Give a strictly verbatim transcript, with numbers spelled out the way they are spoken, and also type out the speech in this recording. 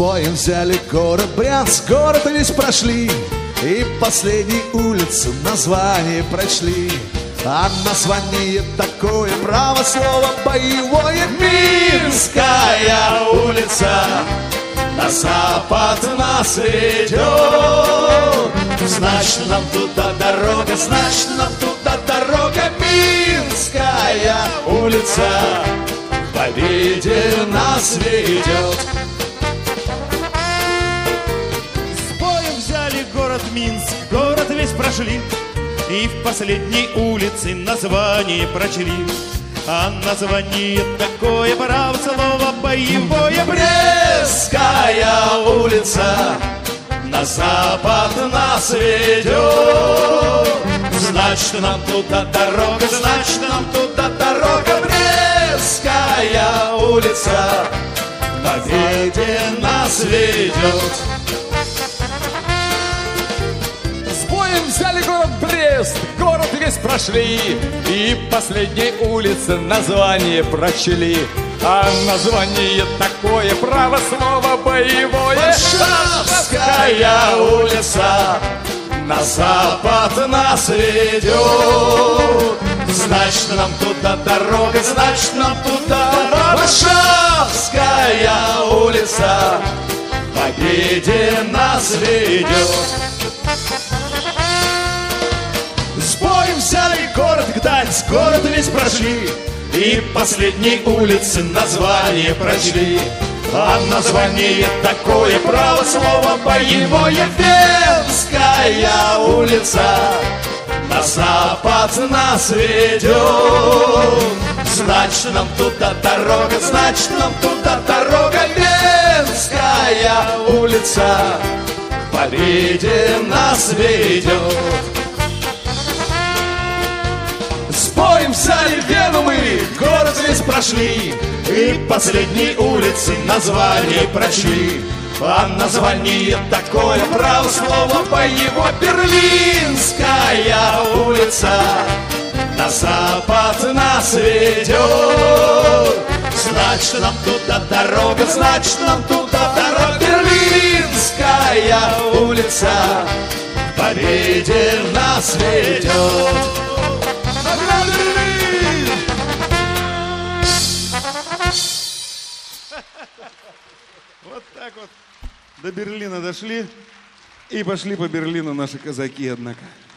боем взяли город Брянск, город весь прошли, и последней улицу название прочли. А название такое, право слово боевое: Минская улица на запад нас ведет. Значит, нам туда дорога, значит, нам туда дорога. Минская улица к победе нас ведет. С боем взяли город Минск, город весь прошли, и в последней улице название прочли. А название такое, право слово боевое: Брестская улица на запад нас ведет. Значит, нам туда дорога, значит, нам туда дорога. Брестская улица к победе нас ведет. С боем взяли город Брест, город весь прошли, и последней улицы название прочли. А название такое, право слово боевое: Варшавская улица на запад нас ведет. Значит, нам туда дорога, значит, нам туда дорога. Варшавская улица к победе нас ведет. С боем взяли город Гданьск, город весь прошли, и последней улицы название прочли. А название такое, право слово боевое: Венская улица на запад нас ведет. Значит, нам туда дорога, значит, нам туда дорога. Венская улица к победе нас ведет. С боем взяли Вену мы, город весь прошли, и последней улицы название прочли. А название такое, право слово боевое: Берлинская улица на запад нас ведет. Значит, нам туда дорога, значит, нам туда дорога. Берлинская улица к победе нас ведет. Вот так вот до Берлина дошли, и пошли по Берлину наши казаки, однако.